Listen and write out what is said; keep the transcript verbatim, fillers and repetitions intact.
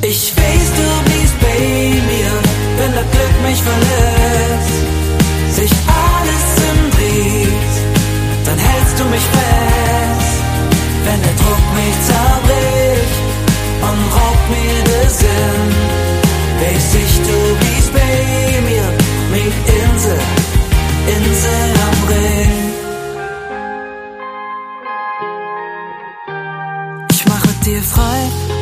Ich weiß, du bist bei mir, wenn das Glück mich verlässt, sich alles umdreht, dann hältst du mich fest. Wenn der Druck mich zerbricht und raubt mir den Sinn, weiß ich, du bist bei mir, mit Insel, Insel am Ring. Ich mache dir frei